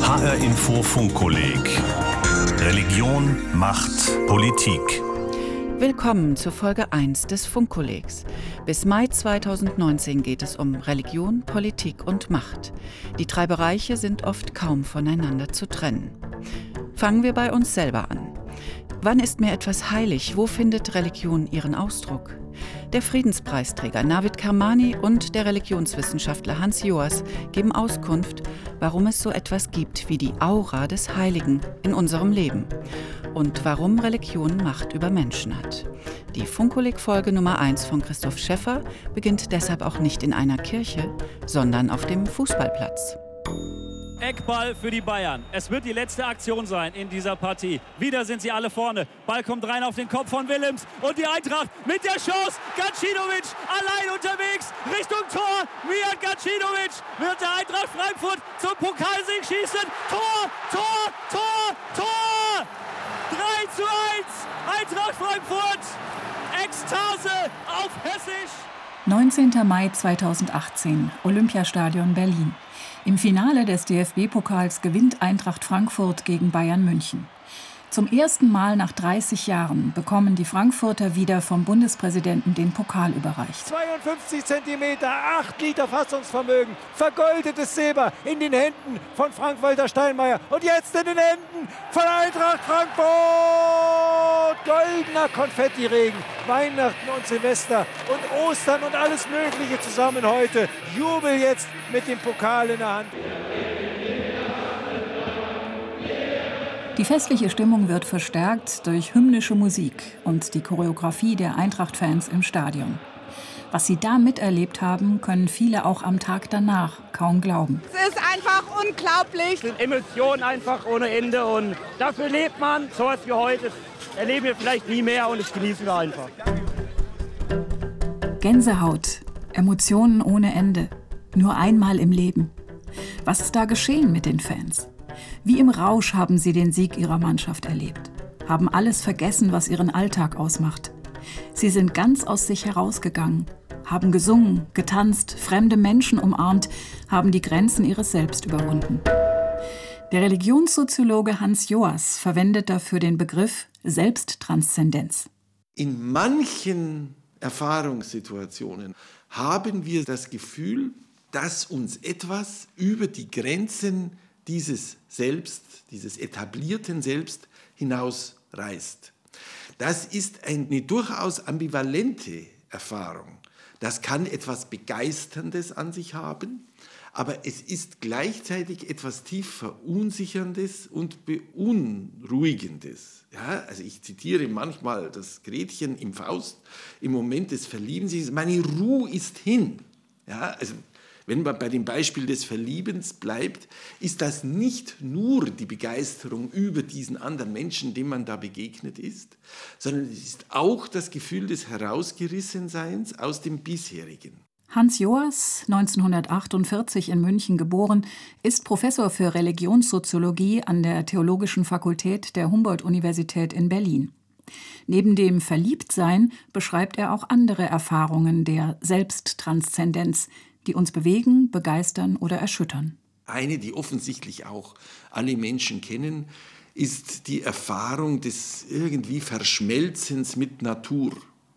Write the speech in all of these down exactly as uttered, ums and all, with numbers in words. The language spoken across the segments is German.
H R Info Funkkolleg. Religion, Macht, Politik. Willkommen zur Folge eins des Funkkollegs. Bis Mai zweitausendneunzehn geht es um Religion, Politik und Macht. Die drei Bereiche sind oft kaum voneinander zu trennen. Fangen wir bei uns selber an. Wann ist mir etwas heilig? Wo findet Religion ihren Ausdruck? Der Friedenspreisträger Navid Kermani und der Religionswissenschaftler Hans Joas geben Auskunft, warum es so etwas gibt wie die Aura des Heiligen in unserem Leben und warum Religion Macht über Menschen hat. Die Funkkolleg-Folge Nummer eins von Christoph Schäffer beginnt deshalb auch nicht in einer Kirche, sondern auf dem Fußballplatz. Eckball für die Bayern. Es wird die letzte Aktion sein in dieser Partie. Wieder sind sie alle vorne. Ball kommt rein auf den Kopf von Willems. Und die Eintracht mit der Chance. Gacinovic allein unterwegs Richtung Tor. Mijat Gacinovic wird der Eintracht Frankfurt zum Pokalsieg schießen. Tor, Tor, Tor, Tor! drei zu eins. Eintracht Frankfurt. Ekstase auf Hessisch. neunzehnter Mai zweitausendachtzehn. Olympiastadion Berlin. Im Finale des D F B-Pokals gewinnt Eintracht Frankfurt gegen Bayern München. Zum ersten Mal nach dreißig Jahren bekommen die Frankfurter wieder vom Bundespräsidenten den Pokal überreicht. zweiundfünfzig Zentimeter, acht Liter Fassungsvermögen, vergoldetes Silber in den Händen von Frank-Walter Steinmeier und jetzt in den Händen von Eintracht Frankfurt. Goldener Konfettiregen, Weihnachten und Silvester und Ostern und alles Mögliche zusammen heute. Jubel jetzt mit dem Pokal in der Hand. Die festliche Stimmung wird verstärkt durch hymnische Musik und die Choreografie der Eintracht-Fans im Stadion. Was sie da miterlebt haben, können viele auch am Tag danach kaum glauben. Es ist einfach unglaublich. Es sind Emotionen einfach ohne Ende und dafür lebt man. So was wie heute erleben wir vielleicht nie mehr und das genießen wir einfach. Gänsehaut, Emotionen ohne Ende, nur einmal im Leben. Was ist da geschehen mit den Fans? Wie im Rausch haben sie den Sieg ihrer Mannschaft erlebt, haben alles vergessen, was ihren Alltag ausmacht. Sie sind ganz aus sich herausgegangen, haben gesungen, getanzt, fremde Menschen umarmt, haben die Grenzen ihres Selbst überwunden. Der Religionssoziologe Hans Joas verwendet dafür den Begriff Selbsttranszendenz. In manchen Erfahrungssituationen haben wir das Gefühl, dass uns etwas über die Grenzen dieses Selbst, dieses etablierten Selbst hinausreißt. Das ist eine durchaus ambivalente Erfahrung. Das kann etwas Begeisterndes an sich haben, aber es ist gleichzeitig etwas tief Verunsicherndes und Beunruhigendes. Ja, also ich zitiere manchmal das Gretchen im Faust im Moment des Verliebens. Meine Ruhe ist hin. Ja, also wenn man bei dem Beispiel des Verliebens bleibt, ist das nicht nur die Begeisterung über diesen anderen Menschen, dem man da begegnet ist, sondern es ist auch das Gefühl des Herausgerissenseins aus dem Bisherigen. Hans Joas, neunzehnhundertachtundvierzig in München geboren, ist Professor für Religionssoziologie an der Theologischen Fakultät der Humboldt-Universität in Berlin. Neben dem Verliebtsein beschreibt er auch andere Erfahrungen der Selbsttranszendenz, die uns bewegen, begeistern oder erschüttern. Eine, die offensichtlich auch alle Menschen kennen, ist die Erfahrung des irgendwie Verschmelzens mit Natur.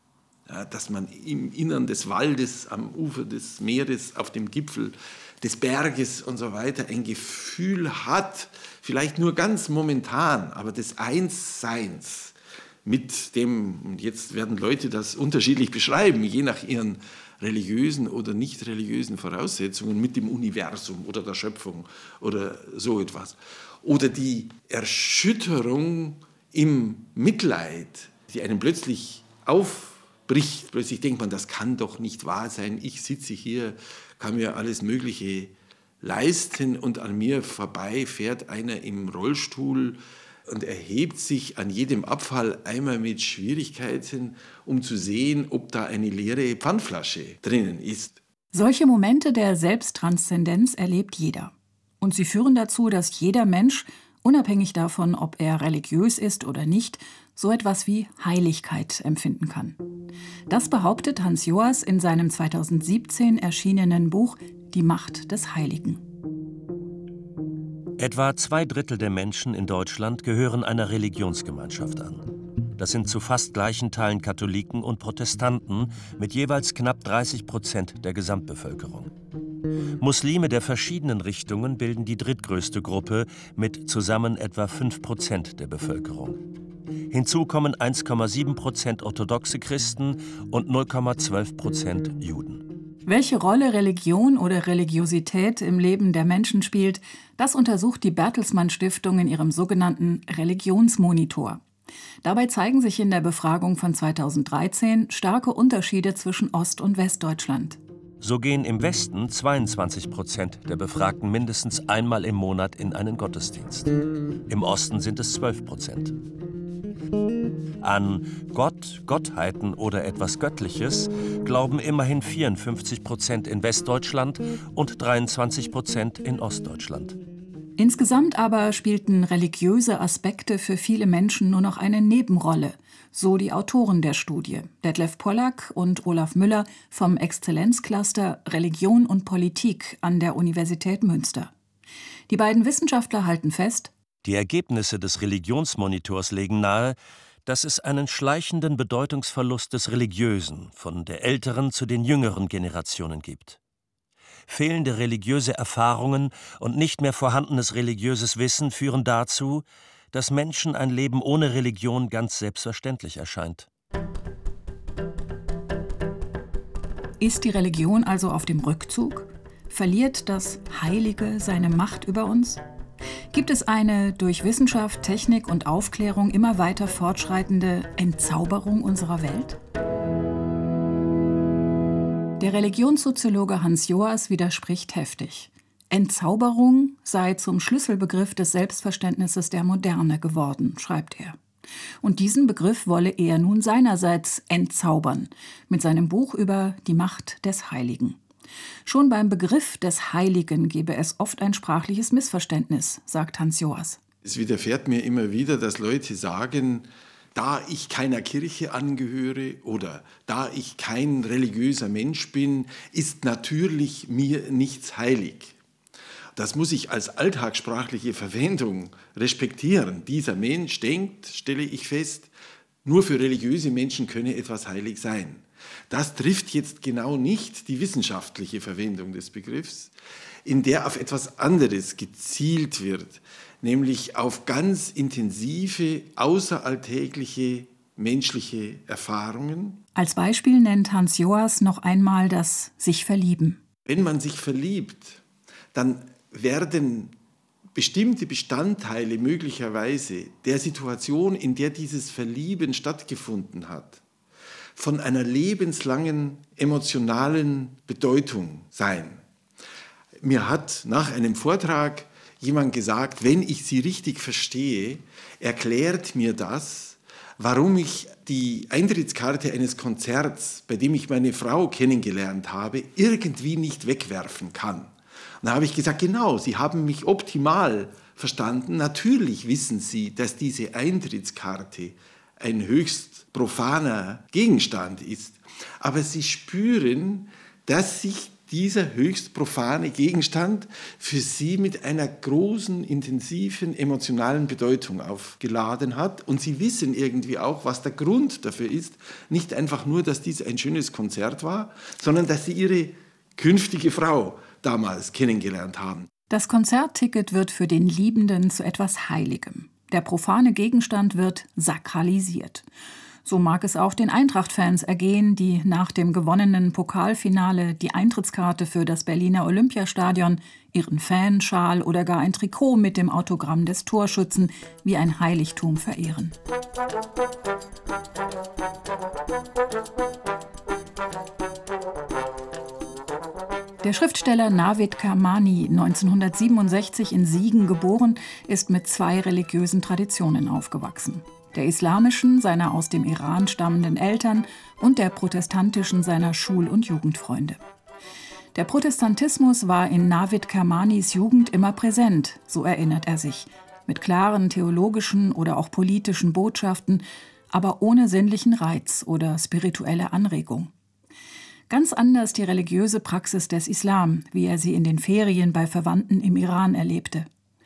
Ja, dass man im Innern des Waldes, am Ufer des Meeres, auf dem Gipfel des Berges und so weiter ein Gefühl hat, vielleicht nur ganz momentan, aber des Einsseins mit dem, und jetzt werden Leute das unterschiedlich beschreiben, je nach ihren religiösen oder nicht religiösen Voraussetzungen, mit dem Universum oder der Schöpfung oder so etwas. Oder die Erschütterung im Mitleid, die einem plötzlich aufbricht. Plötzlich denkt man, das kann doch nicht wahr sein. Ich sitze hier, kann mir alles Mögliche leisten und an mir vorbei fährt einer im Rollstuhl und erhebt sich an jedem Abfalleimer mit Schwierigkeiten, um zu sehen, ob da eine leere Pfandflasche drinnen ist. Solche Momente der Selbsttranszendenz erlebt jeder. Und sie führen dazu, dass jeder Mensch, unabhängig davon, ob er religiös ist oder nicht, so etwas wie Heiligkeit empfinden kann. Das behauptet Hans Joas in seinem zweitausendsiebzehn erschienenen Buch Die Macht des Heiligen. Etwa zwei Drittel der Menschen in Deutschland gehören einer Religionsgemeinschaft an. Das sind zu fast gleichen Teilen Katholiken und Protestanten mit jeweils knapp dreißig Prozent der Gesamtbevölkerung. Muslime der verschiedenen Richtungen bilden die drittgrößte Gruppe mit zusammen etwa fünf Prozent der Bevölkerung. Hinzu kommen eins Komma sieben Prozent orthodoxe Christen und null Komma zwölf Prozent Juden. Welche Rolle Religion oder Religiosität im Leben der Menschen spielt, das untersucht die Bertelsmann Stiftung in ihrem sogenannten Religionsmonitor. Dabei zeigen sich in der Befragung von zweitausenddreizehn starke Unterschiede zwischen Ost- und Westdeutschland. So gehen im Westen zweiundzwanzig Prozent der Befragten mindestens einmal im Monat in einen Gottesdienst. Im Osten sind es zwölf Prozent. An Gott, Gottheiten oder etwas Göttliches glauben immerhin vierundfünfzig Prozent in Westdeutschland und dreiundzwanzig Prozent in Ostdeutschland. Insgesamt aber spielten religiöse Aspekte für viele Menschen nur noch eine Nebenrolle, so die Autoren der Studie, Detlef Pollack und Olaf Müller vom Exzellenzcluster Religion und Politik an der Universität Münster. Die beiden Wissenschaftler halten fest: Die Ergebnisse des Religionsmonitors legen nahe, dass es einen schleichenden Bedeutungsverlust des Religiösen von der älteren zu den jüngeren Generationen gibt. Fehlende religiöse Erfahrungen und nicht mehr vorhandenes religiöses Wissen führen dazu, dass Menschen ein Leben ohne Religion ganz selbstverständlich erscheint. Ist die Religion also auf dem Rückzug? Verliert das Heilige seine Macht über uns? Gibt es eine durch Wissenschaft, Technik und Aufklärung immer weiter fortschreitende Entzauberung unserer Welt? Der Religionssoziologe Hans Joas widerspricht heftig. Entzauberung sei zum Schlüsselbegriff des Selbstverständnisses der Moderne geworden, schreibt er. Und diesen Begriff wolle er nun seinerseits entzaubern, mit seinem Buch über die Macht des Heiligen. Schon beim Begriff des Heiligen gebe es oft ein sprachliches Missverständnis, sagt Hans Joas. Es widerfährt mir immer wieder, dass Leute sagen, da ich keiner Kirche angehöre oder da ich kein religiöser Mensch bin, ist natürlich mir nichts heilig. Das muss ich als alltagssprachliche Verwendung respektieren. Dieser Mensch denkt, stelle ich fest, nur für religiöse Menschen könne etwas heilig sein. Das trifft jetzt genau nicht die wissenschaftliche Verwendung des Begriffs, in der auf etwas anderes gezielt wird, nämlich auf ganz intensive, außeralltägliche menschliche Erfahrungen. Als Beispiel nennt Hans Joas noch einmal das sich verlieben. Wenn man sich verliebt, dann werden bestimmte Bestandteile möglicherweise der Situation, in der dieses Verlieben stattgefunden hat, von einer lebenslangen emotionalen Bedeutung sein. Mir hat nach einem Vortrag jemand gesagt, wenn ich Sie richtig verstehe, erklärt mir das, warum ich die Eintrittskarte eines Konzerts, bei dem ich meine Frau kennengelernt habe, irgendwie nicht wegwerfen kann. Und da habe ich gesagt, genau, Sie haben mich optimal verstanden. Natürlich wissen Sie, dass diese Eintrittskarte ein höchst profaner Gegenstand ist. Aber Sie spüren, dass sich dieser höchst profane Gegenstand für Sie mit einer großen, intensiven, emotionalen Bedeutung aufgeladen hat. Und Sie wissen irgendwie auch, was der Grund dafür ist. Nicht einfach nur, dass dies ein schönes Konzert war, sondern dass Sie Ihre künftige Frau damals kennengelernt haben. Das Konzertticket wird für den Liebenden zu etwas Heiligem. Der profane Gegenstand wird sakralisiert. So mag es auch den Eintracht-Fans ergehen, die nach dem gewonnenen Pokalfinale die Eintrittskarte für das Berliner Olympiastadion, ihren Fanschal oder gar ein Trikot mit dem Autogramm des Torschützen wie ein Heiligtum verehren. Der Schriftsteller Navid Kermani, neunzehnhundertsiebenundsechzig in Siegen geboren, ist mit zwei religiösen Traditionen aufgewachsen. Der islamischen seiner aus dem Iran stammenden Eltern und der protestantischen seiner Schul- und Jugendfreunde. Der Protestantismus war in Navid Kermanis Jugend immer präsent, so erinnert er sich, mit klaren theologischen oder auch politischen Botschaften, aber ohne sinnlichen Reiz oder spirituelle Anregung. Ganz anders die religiöse Praxis des Islam, wie er sie in den Ferien bei Verwandten im Iran erlebte.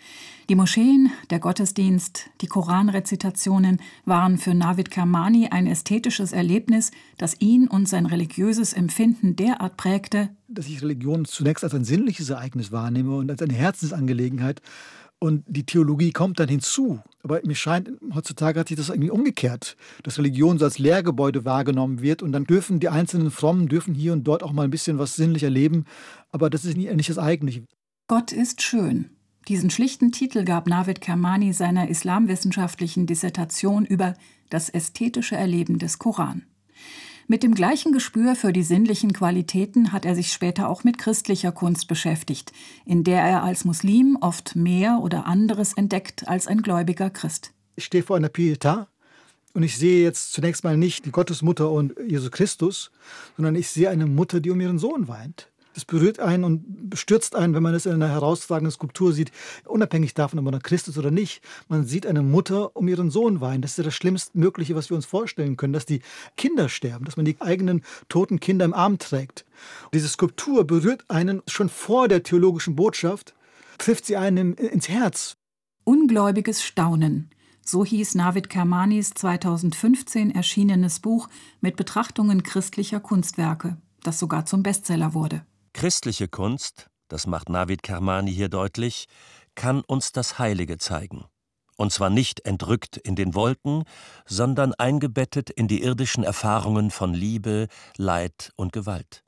Die Moscheen, der Gottesdienst, die Koranrezitationen waren für Navid Kermani ein ästhetisches Erlebnis, das ihn und sein religiöses Empfinden derart prägte, dass ich Religion zunächst als ein sinnliches Ereignis wahrnehme und als eine Herzensangelegenheit. Und die Theologie kommt dann hinzu. Aber mir scheint, heutzutage hat sich das irgendwie umgekehrt, dass Religion so als Lehrgebäude wahrgenommen wird und dann dürfen die einzelnen Frommen dürfen hier und dort auch mal ein bisschen was sinnlich erleben. Aber das ist nicht das Eigentliche. Gott ist schön. Diesen schlichten Titel gab Navid Kermani seiner islamwissenschaftlichen Dissertation über das ästhetische Erleben des Koran. Mit dem gleichen Gespür für die sinnlichen Qualitäten hat er sich später auch mit christlicher Kunst beschäftigt, in der er als Muslim oft mehr oder anderes entdeckt als ein gläubiger Christ. Ich stehe vor einer Pietà und ich sehe jetzt zunächst mal nicht die Gottesmutter und Jesus Christus, sondern ich sehe eine Mutter, die um ihren Sohn weint. Das berührt einen und bestürzt einen, wenn man es in einer herausragenden Skulptur sieht, unabhängig davon, ob man Christ ist oder nicht. Man sieht eine Mutter um ihren Sohn weinen. Das ist ja das Schlimmstmögliche, was wir uns vorstellen können, dass die Kinder sterben, dass man die eigenen toten Kinder im Arm trägt. Diese Skulptur berührt einen schon vor der theologischen Botschaft, trifft sie einem ins Herz. Ungläubiges Staunen. So hieß Navid Kermanis zweitausendfünfzehn erschienenes Buch mit Betrachtungen christlicher Kunstwerke, das sogar zum Bestseller wurde. Christliche Kunst, das macht Navid Kermani hier deutlich, kann uns das Heilige zeigen. Und zwar nicht entrückt in den Wolken, sondern eingebettet in die irdischen Erfahrungen von Liebe, Leid und Gewalt.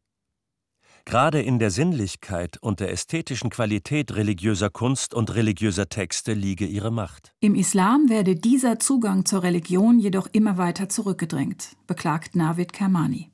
Gerade in der Sinnlichkeit und der ästhetischen Qualität religiöser Kunst und religiöser Texte liege ihre Macht. Im Islam werde dieser Zugang zur Religion jedoch immer weiter zurückgedrängt, beklagt Navid Kermani.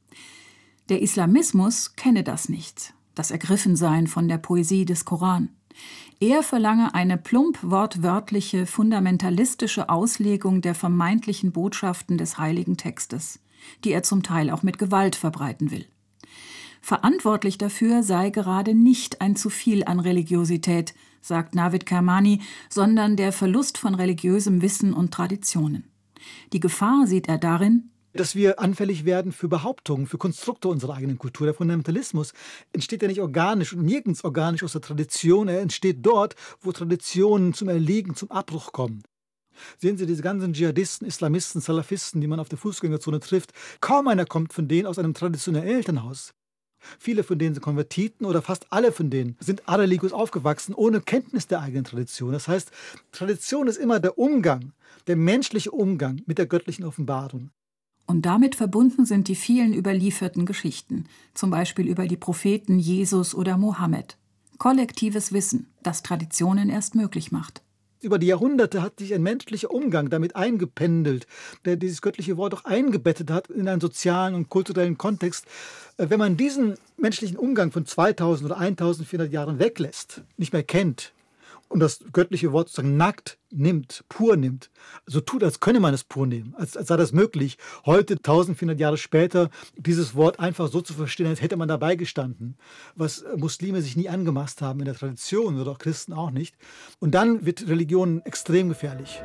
Der Islamismus kenne das nicht, das Ergriffensein von der Poesie des Koran. Er verlange eine plump wortwörtliche, fundamentalistische Auslegung der vermeintlichen Botschaften des heiligen Textes, die er zum Teil auch mit Gewalt verbreiten will. Verantwortlich dafür sei gerade nicht ein zu viel an Religiosität, sagt Navid Kermani, sondern der Verlust von religiösem Wissen und Traditionen. Die Gefahr sieht er darin, dass wir anfällig werden für Behauptungen, für Konstrukte unserer eigenen Kultur. Der Fundamentalismus entsteht ja nicht organisch und nirgends organisch aus der Tradition. Er entsteht dort, wo Traditionen zum Erliegen, zum Abbruch kommen. Sehen Sie diese ganzen Dschihadisten, Islamisten, Salafisten, die man auf der Fußgängerzone trifft. Kaum einer kommt von denen aus einem traditionellen Elternhaus. Viele von denen sind Konvertiten oder fast alle von denen sind areligiös aufgewachsen, ohne Kenntnis der eigenen Tradition. Das heißt, Tradition ist immer der Umgang, der menschliche Umgang mit der göttlichen Offenbarung. Und damit verbunden sind die vielen überlieferten Geschichten, zum Beispiel über die Propheten Jesus oder Mohammed. Kollektives Wissen, das Traditionen erst möglich macht. Über die Jahrhunderte hat sich ein menschlicher Umgang damit eingependelt, der dieses göttliche Wort auch eingebettet hat in einen sozialen und kulturellen Kontext. Wenn man diesen menschlichen Umgang von zweitausend oder eintausendvierhundert Jahren weglässt, nicht mehr kennt, und das göttliche Wort sozusagen nackt nimmt, pur nimmt, so tut, als könne man es pur nehmen, als, als sei das möglich, heute, eintausendvierhundert Jahre später, dieses Wort einfach so zu verstehen, als hätte man dabei gestanden, was Muslime sich nie angemaßt haben in der Tradition oder auch Christen auch nicht. Und dann wird Religion extrem gefährlich.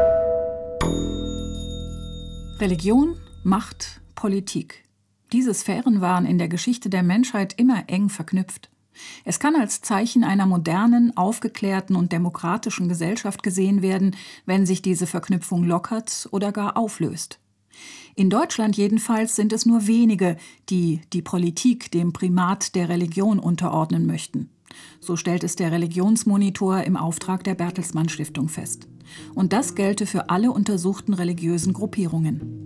Religion, Macht, Politik. Diese Sphären waren in der Geschichte der Menschheit immer eng verknüpft. Es kann als Zeichen einer modernen, aufgeklärten und demokratischen Gesellschaft gesehen werden, wenn sich diese Verknüpfung lockert oder gar auflöst. In Deutschland jedenfalls sind es nur wenige, die die Politik dem Primat der Religion unterordnen möchten. So stellt es der Religionsmonitor im Auftrag der Bertelsmann Stiftung fest. Und das gelte für alle untersuchten religiösen Gruppierungen.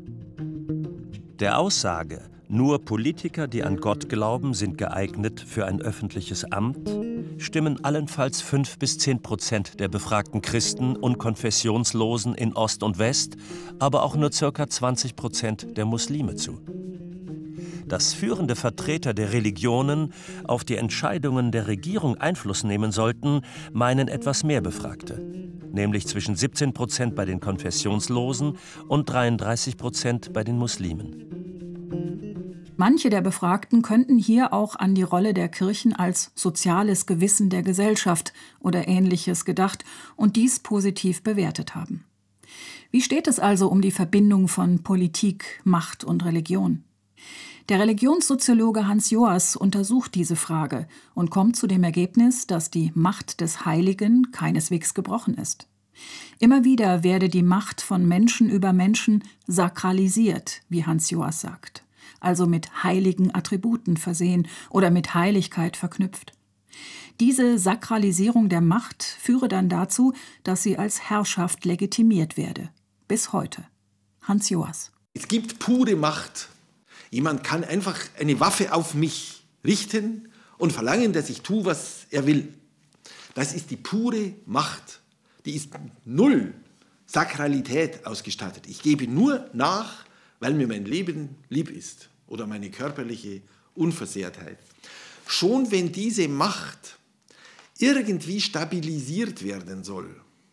Der Aussage, nur Politiker, die an Gott glauben, sind geeignet für ein öffentliches Amt, stimmen allenfalls fünf bis zehn Prozent der befragten Christen und Konfessionslosen in Ost und West, aber auch nur ca. zwanzig Prozent der Muslime zu. Dass führende Vertreter der Religionen auf die Entscheidungen der Regierung Einfluss nehmen sollten, meinen etwas mehr Befragte, nämlich zwischen siebzehn Prozent bei den Konfessionslosen und dreiunddreißig Prozent bei den Muslimen. Manche der Befragten könnten hier auch an die Rolle der Kirchen als soziales Gewissen der Gesellschaft oder Ähnliches gedacht und dies positiv bewertet haben. Wie steht es also um die Verbindung von Politik, Macht und Religion? Der Religionssoziologe Hans Joas untersucht diese Frage und kommt zu dem Ergebnis, dass die Macht des Heiligen keineswegs gebrochen ist. Immer wieder werde die Macht von Menschen über Menschen sakralisiert, wie Hans Joas sagt, also mit heiligen Attributen versehen oder mit Heiligkeit verknüpft. Diese Sakralisierung der Macht führe dann dazu, dass sie als Herrschaft legitimiert werde. Bis heute. Hans Joas. Es gibt pure Macht. Jemand kann einfach eine Waffe auf mich richten und verlangen, dass ich tue, was er will. Das ist die pure Macht. Die ist null Sakralität ausgestattet. Ich gebe nur nach, weil mir mein Leben lieb ist oder meine körperliche Unversehrtheit. Schon wenn diese Macht irgendwie stabilisiert werden soll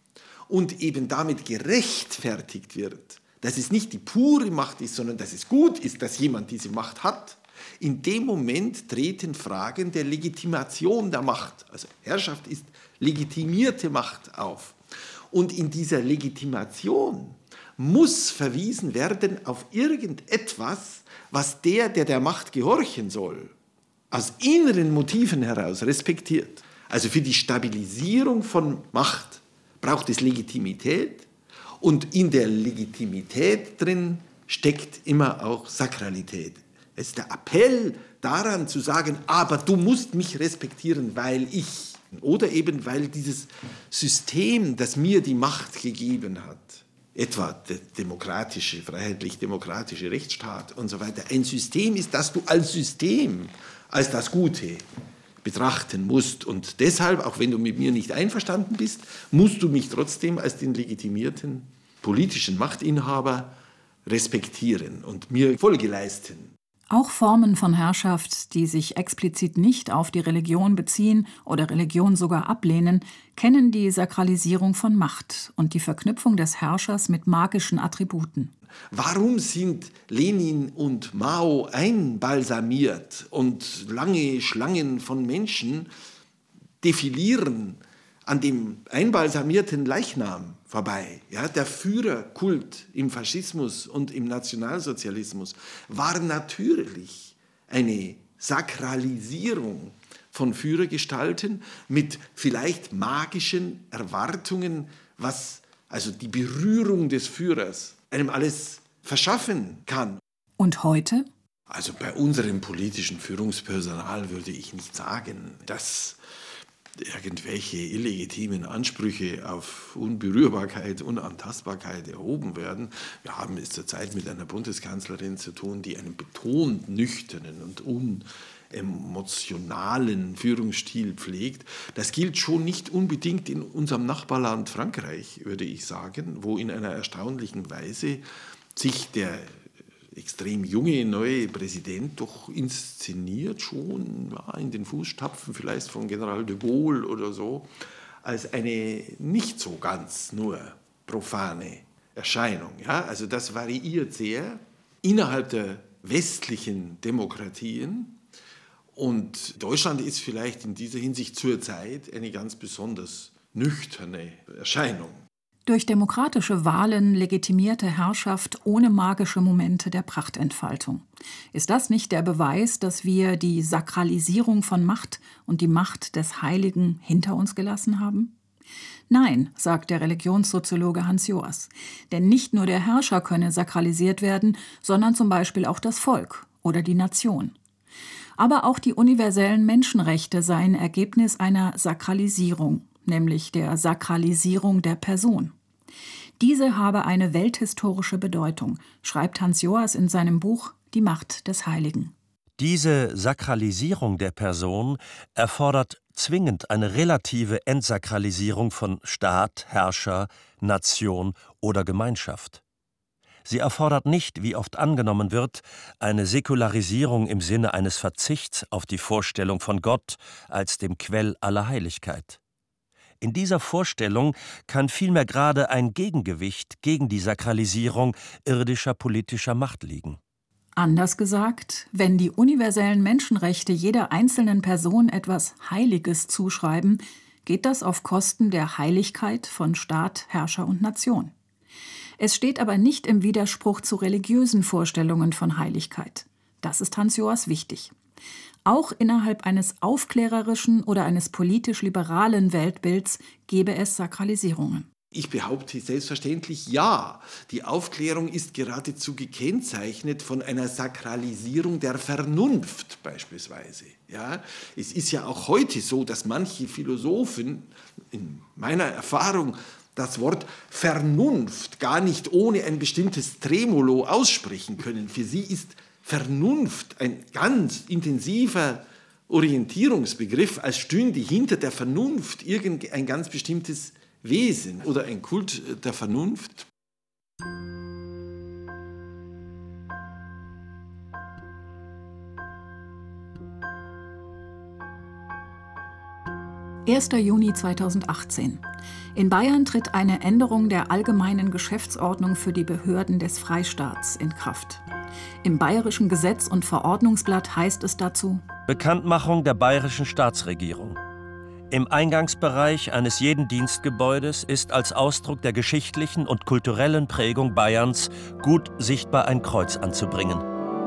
und eben damit gerechtfertigt wird, dass es nicht die pure Macht ist, sondern dass es gut ist, dass jemand diese Macht hat, in dem Moment treten Fragen der Legitimation der Macht. Also Herrschaft ist legitimierte Macht auf. Und in dieser Legitimation muss verwiesen werden auf irgendetwas, was der, der der Macht gehorchen soll, aus inneren Motiven heraus respektiert. Also für die Stabilisierung von Macht braucht es Legitimität und in der Legitimität drin steckt immer auch Sakralität. Es ist der Appell daran zu sagen, aber du musst mich respektieren, weil ich, oder eben weil dieses System, das mir die Macht gegeben hat, etwa der demokratische, freiheitlich-demokratische Rechtsstaat und so weiter, ein System ist, das du als System, als das Gute betrachten musst. Und deshalb, auch wenn du mit mir nicht einverstanden bist, musst du mich trotzdem als den legitimierten politischen Machtinhaber respektieren und mir Folge leisten. Auch Formen von Herrschaft, die sich explizit nicht auf die Religion beziehen oder Religion sogar ablehnen, kennen die Sakralisierung von Macht und die Verknüpfung des Herrschers mit magischen Attributen. Warum sind Lenin und Mao einbalsamiert und lange Schlangen von Menschen defilieren an dem einbalsamierten Leichnam vorbei? Ja, der Führerkult im Faschismus und im Nationalsozialismus war natürlich eine Sakralisierung von Führergestalten mit vielleicht magischen Erwartungen, was also die Berührung des Führers einem alles verschaffen kann. Und heute? Also bei unserem politischen Führungspersonal würde ich nicht sagen, dass irgendwelche illegitimen Ansprüche auf Unberührbarkeit, Unantastbarkeit erhoben werden. Wir haben es zurzeit mit einer Bundeskanzlerin zu tun, die einen betont nüchternen und unemotionalen Führungsstil pflegt. Das gilt schon nicht unbedingt in unserem Nachbarland Frankreich, würde ich sagen, wo in einer erstaunlichen Weise sich der extrem junge neue Präsident doch inszeniert, schon ja, in den Fußstapfen vielleicht von General de Gaulle oder so, als eine nicht so ganz nur profane Erscheinung. Ja? Also das variiert sehr innerhalb der westlichen Demokratien. Und Deutschland ist vielleicht in dieser Hinsicht zurzeit eine ganz besonders nüchterne Erscheinung. Durch demokratische Wahlen legitimierte Herrschaft ohne magische Momente der Prachtentfaltung. Ist das nicht der Beweis, dass wir die Sakralisierung von Macht und die Macht des Heiligen hinter uns gelassen haben? Nein, sagt der Religionssoziologe Hans Joas. Denn nicht nur der Herrscher könne sakralisiert werden, sondern zum Beispiel auch das Volk oder die Nation. Aber auch die universellen Menschenrechte seien Ergebnis einer Sakralisierung, nämlich der Sakralisierung der Person. Diese habe eine welthistorische Bedeutung, schreibt Hans Joas in seinem Buch Die Macht des Heiligen. Diese Sakralisierung der Person erfordert zwingend eine relative Entsakralisierung von Staat, Herrscher, Nation oder Gemeinschaft. Sie erfordert nicht, wie oft angenommen wird, eine Säkularisierung im Sinne eines Verzichts auf die Vorstellung von Gott als dem Quell aller Heiligkeit. In dieser Vorstellung kann vielmehr gerade ein Gegengewicht gegen die Sakralisierung irdischer politischer Macht liegen. Anders gesagt, wenn die universellen Menschenrechte jeder einzelnen Person etwas Heiliges zuschreiben, geht das auf Kosten der Heiligkeit von Staat, Herrscher und Nation. Es steht aber nicht im Widerspruch zu religiösen Vorstellungen von Heiligkeit. Das ist Hans Joas wichtig. Auch innerhalb eines aufklärerischen oder eines politisch-liberalen Weltbilds gebe es Sakralisierungen. Ich behaupte selbstverständlich ja. Die Aufklärung ist geradezu gekennzeichnet von einer Sakralisierung der Vernunft beispielsweise. Ja, es ist ja auch heute so, dass manche Philosophen, in meiner Erfahrung, das Wort Vernunft gar nicht ohne ein bestimmtes Tremolo aussprechen können. Für sie ist Vernunft ein ganz intensiver Orientierungsbegriff, als stünde hinter der Vernunft irgendein ganz bestimmtes Wesen oder ein Kult der Vernunft. erster Juni zweitausendachtzehn. In Bayern tritt eine Änderung der allgemeinen Geschäftsordnung für die Behörden des Freistaats in Kraft. Im Bayerischen Gesetz- und Verordnungsblatt heißt es dazu: Bekanntmachung der bayerischen Staatsregierung. Im Eingangsbereich eines jeden Dienstgebäudes ist als Ausdruck der geschichtlichen und kulturellen Prägung Bayerns gut sichtbar ein Kreuz anzubringen.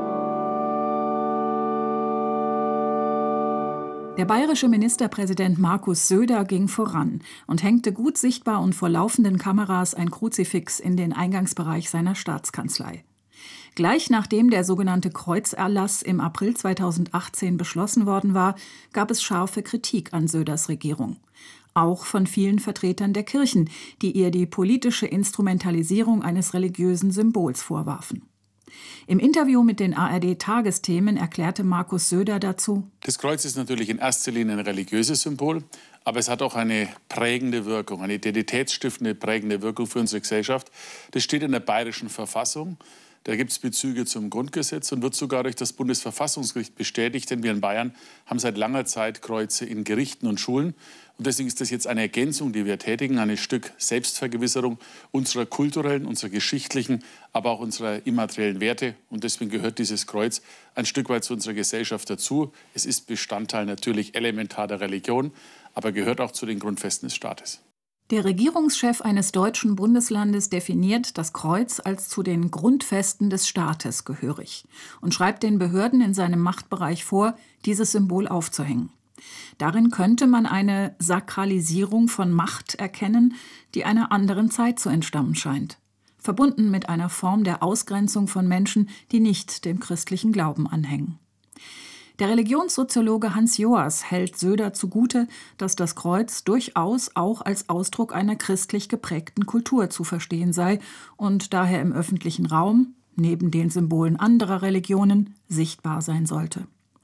Der bayerische Ministerpräsident Markus Söder ging voran und hängte gut sichtbar und vor laufenden Kameras ein Kruzifix in den Eingangsbereich seiner Staatskanzlei. Gleich nachdem der sogenannte Kreuzerlass im April zweitausendachtzehn beschlossen worden war, gab es scharfe Kritik an Söders Regierung. Auch von vielen Vertretern der Kirchen, die ihr die politische Instrumentalisierung eines religiösen Symbols vorwarfen. Im Interview mit den A R D-Tagesthemen erklärte Markus Söder dazu: Das Kreuz ist natürlich in erster Linie ein religiöses Symbol, aber es hat auch eine prägende Wirkung, eine identitätsstiftende, prägende Wirkung für unsere Gesellschaft. Das steht in der bayerischen Verfassung. Da gibt es Bezüge zum Grundgesetz und wird sogar durch das Bundesverfassungsgericht bestätigt, denn wir in Bayern haben seit langer Zeit Kreuze in Gerichten und Schulen. Und deswegen ist das jetzt eine Ergänzung, die wir tätigen, ein Stück Selbstvergewisserung unserer kulturellen, unserer geschichtlichen, aber auch unserer immateriellen Werte. Und deswegen gehört dieses Kreuz ein Stück weit zu unserer Gesellschaft dazu. Es ist Bestandteil natürlich elementar der Religion, aber gehört auch zu den Grundfesten des Staates. Der Regierungschef eines deutschen Bundeslandes definiert das Kreuz als zu den Grundfesten des Staates gehörig und schreibt den Behörden in seinem Machtbereich vor, dieses Symbol aufzuhängen. Darin könnte man eine Sakralisierung von Macht erkennen, die einer anderen Zeit zu entstammen scheint, verbunden mit einer Form der Ausgrenzung von Menschen, die nicht dem christlichen Glauben anhängen. Der Religionssoziologe Hans Joas hält Söder zugute, dass das Kreuz durchaus auch als Ausdruck einer christlich geprägten Kultur zu verstehen sei und daher im öffentlichen Raum, neben den Symbolen anderer Religionen, sichtbar sein sollte.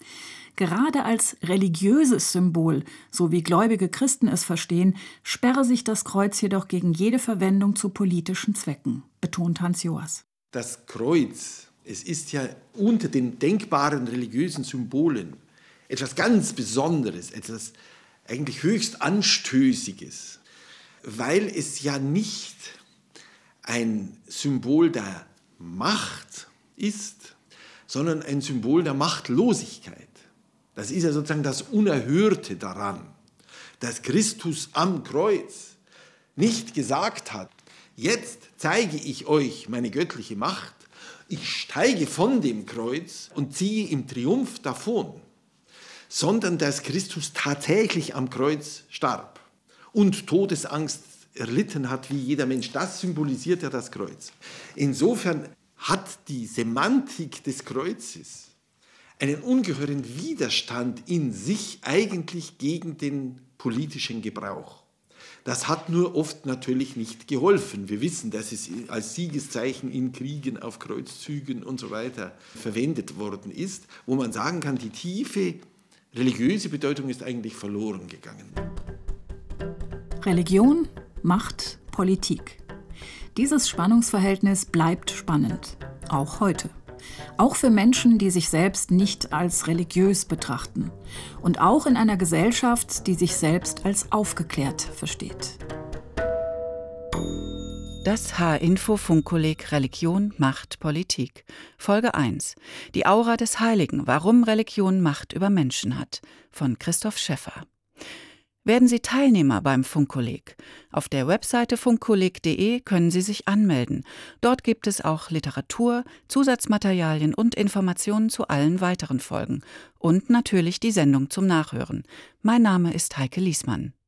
Gerade als religiöses Symbol, so wie gläubige Christen es verstehen, sperre sich das Kreuz jedoch gegen jede Verwendung zu politischen Zwecken, betont Hans Joas. Das Kreuz, es ist ja unter den denkbaren religiösen Symbolen etwas ganz Besonderes, etwas eigentlich höchst Anstößiges, weil es ja nicht ein Symbol der Macht ist, sondern ein Symbol der Machtlosigkeit. Das ist ja sozusagen das Unerhörte daran, dass Christus am Kreuz nicht gesagt hat: Jetzt zeige ich euch meine göttliche Macht, ich steige von dem Kreuz und ziehe im Triumph davon, sondern dass Christus tatsächlich am Kreuz starb und Todesangst erlitten hat, wie jeder Mensch. Das symbolisiert ja das Kreuz. Insofern hat die Semantik des Kreuzes einen ungeheuren Widerstand in sich eigentlich gegen den politischen Gebrauch. Das hat nur oft natürlich nicht geholfen. Wir wissen, dass es als Siegeszeichen in Kriegen, auf Kreuzzügen und so weiter verwendet worden ist, wo man sagen kann, die tiefe religiöse Bedeutung ist eigentlich verloren gegangen. Religion, Macht, Politik. Dieses Spannungsverhältnis bleibt spannend, auch heute. Auch für Menschen, die sich selbst nicht als religiös betrachten. Und auch in einer Gesellschaft, die sich selbst als aufgeklärt versteht. Das H-Info-Funkkolleg Religion, Macht, Politik. Folge eins. Die Aura des Heiligen. Warum Religion Macht über Menschen hat. Von Christoph Schäffer. Werden Sie Teilnehmer beim Funkkolleg. Auf der Webseite funkkolleg punkt de können Sie sich anmelden. Dort gibt es auch Literatur, Zusatzmaterialien und Informationen zu allen weiteren Folgen. Und natürlich die Sendung zum Nachhören. Mein Name ist Heike Liesmann.